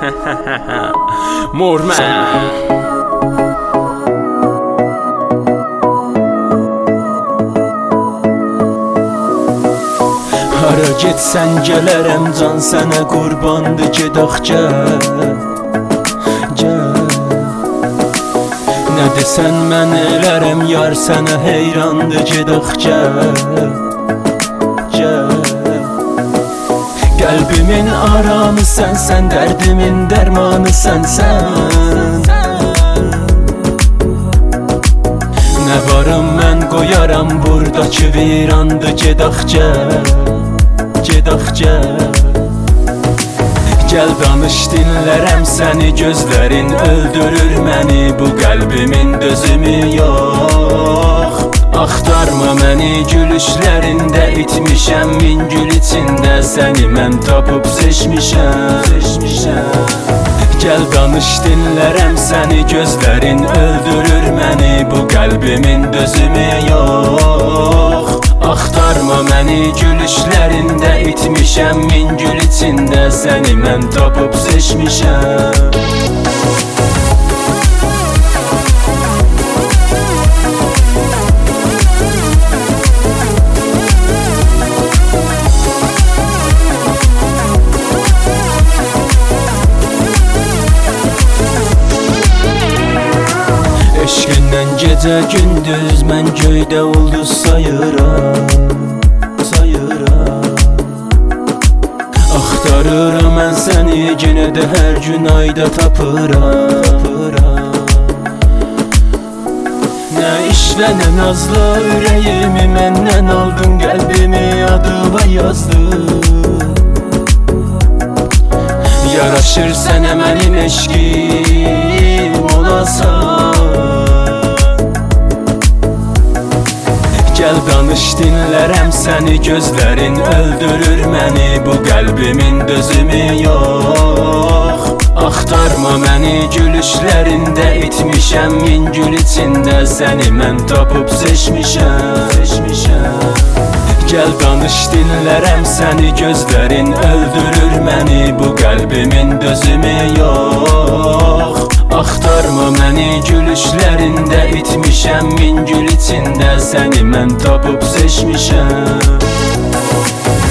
Morman. Hara getsən gələrəm, can sənə qurbandı, gedək gəl. Nə desən mən elərəm, yar sənə heyrandı, gedək gəl. Qəlbimin aramı sənsən, dərdimin dərmanı sənsən. Nə varım mən qoyaram, buradakı virandı, gedək gəl. Gəl danış dinlərəm səni, gözlərin öldürür məni, bu qəlbimin dözümü yox. Axtarma məni, gülüşlərində itmişəm, min gül içində səni mən tapıb seçmişəm. Gəl danış dinlərəm səni, gözlərin öldürür məni, bu qəlbimin dözümü yox. Axtarma məni, gülüşlərində itmişəm, min gül içində səni mən tapıb seçmişəm. Eşqindən gecə gündüz mən göydə ulduz sayıram. Axtarıram mən səni, yenə də hər gün ayda tapıram. Nə işlə nə nazla ürəyimi məndən aldın, qəlbimi adıma yazdın. Yaraşır sənə mənim eşqim olasan. Gəl danış dinlərəm səni, gözlərin öldürür məni, bu qəlbimin dözümü yox. Axtarma məni, gülüşlərində itmişəm, min gül içində səni mən tapıb seçmişəm. Gəl danış dinlərəm səni, gözlərin öldürür məni, bu qəlbimin dözümü yox. Axtarma məni, gülüşlərində itmişəm, min gül içində səni mən tapıb seçmişəm.